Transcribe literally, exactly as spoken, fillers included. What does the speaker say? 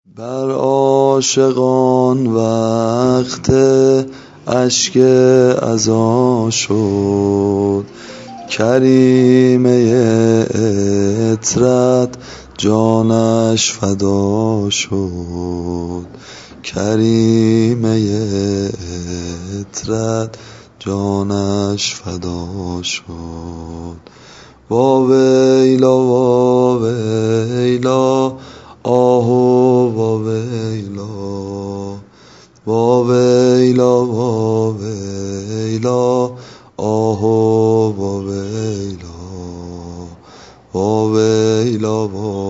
بر عاشقان وقت اشک عزا شد، کریمه عطرت جانش فدا شد. کریمه عطرت جانش فدا شد. واویلا واویلا آهو واویلا، واویلا واویلا آهو واویلا، واویلا واویلا.